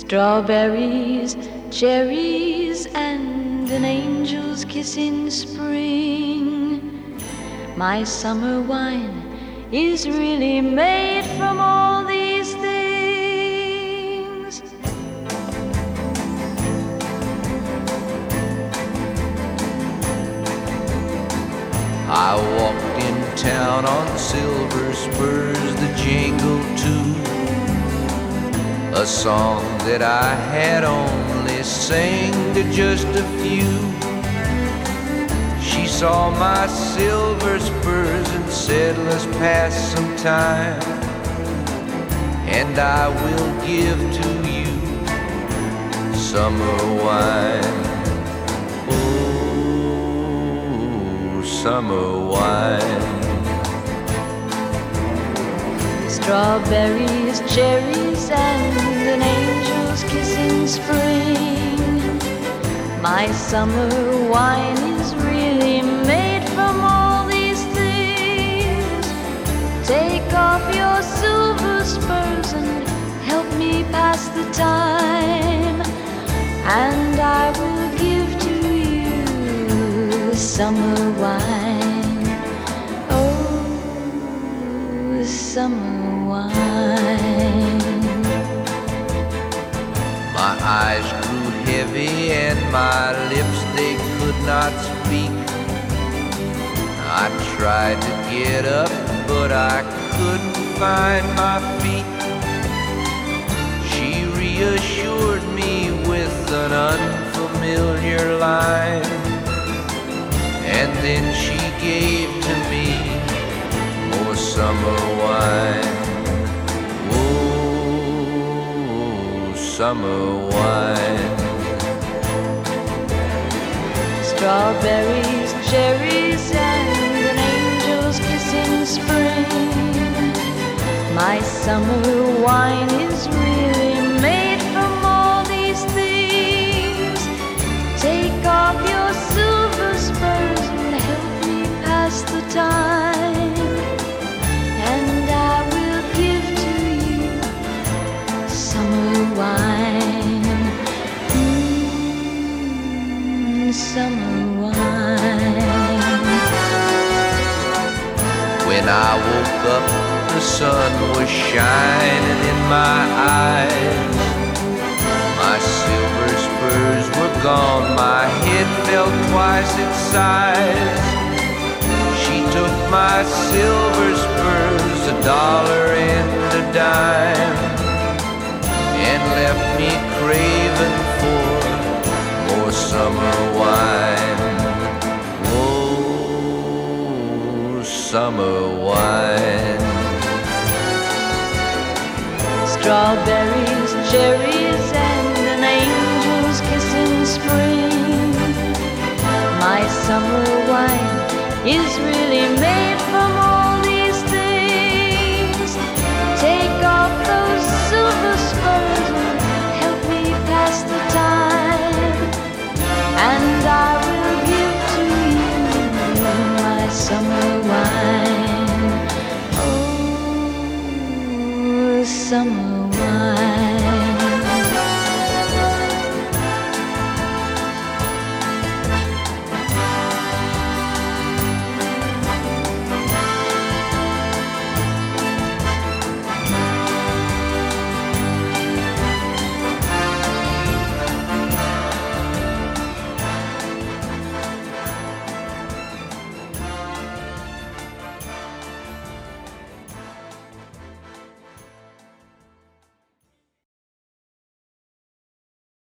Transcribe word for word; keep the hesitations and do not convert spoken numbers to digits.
Strawberries, cherries, and an angel's kiss in spring. My summer wine is really made from all these things. I walked in town on silver spurs that jingle too, a song that I had only sang to just a few. She saw my silver spurs and said, let's pass some time, and I will give to you summer wine. Oh, summer wine. Strawberries, cherries, and an angel's kiss in spring. My summer wine is really made from all these things. Take off your silver spurs and help me pass the time, and I will give to you summer wine. Oh, summer wine. My eyes grew heavy and my lips, they could not speak. I tried to get up, but I couldn't find my feet. She reassured me with an unfamiliar line, and then she gave to me more summer wine. Oh, summer wine. Strawberries, cherries, and an angel's kiss in spring. My summer wine is really made from all these things. Take off your silver spurs and help me pass the time, and I will give to you summer wine. Mm, summer wine. When I woke up, the sun was shining in my eyes. My silver spurs were gone, my head fell twice its size. She took my silver spurs, a dollar and a dime, and left me craving for more summer wine. Oh, summer wine. Strawberries, cherries, and an angel's kiss in spring. My summer wine is really made from all these things. Take off those silver spurs and help me pass the time, and I will give to you my summer wine. Oh, summer